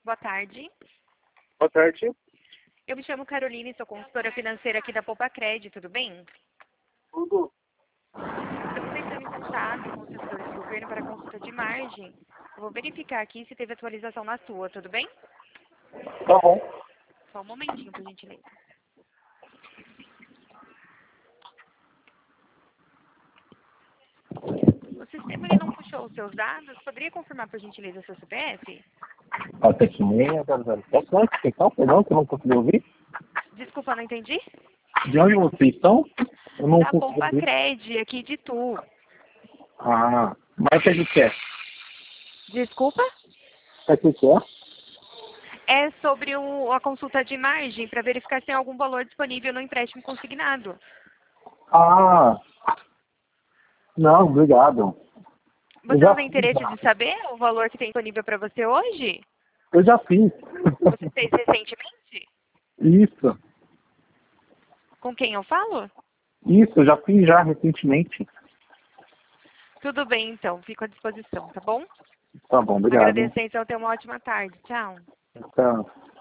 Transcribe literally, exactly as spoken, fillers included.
Boa tarde. Boa tarde. Eu me chamo Carolina e sou consultora financeira aqui da Poupa Crédito, tudo bem? Tudo. Estamos entrando em contato com os servidores do governo para consulta de margem. Eu vou verificar aqui se teve atualização na sua, tudo bem? Tá bom. Só um momentinho, por gentileza. O sistema ele não puxou os seus dados. Poderia confirmar, por gentileza, o seu C P F? Até que meia, zero zero sete. Não, que questão, perdão, que eu não consegui ouvir. Desculpa, não entendi. De onde vocês estão? Eu não Da consegui Poupa ouvir. Crédito, aqui de Tu. Ah, mas o que a gente quer? Desculpa? O que que é? É sobre o, a consulta de margem para verificar se tem algum valor disponível no empréstimo consignado. Ah, não, obrigado. Eu Você não já tem fiz, interesse já. de saber o valor que tem disponível para você hoje? Eu já fiz. Você fez recentemente? Isso, Com quem eu falo? isso, eu já fiz já recentemente. Tudo bem, então. Fico à disposição, tá bom? Tá bom, obrigado. Agradecer, então. Tenha uma ótima tarde. Tchau. Tá.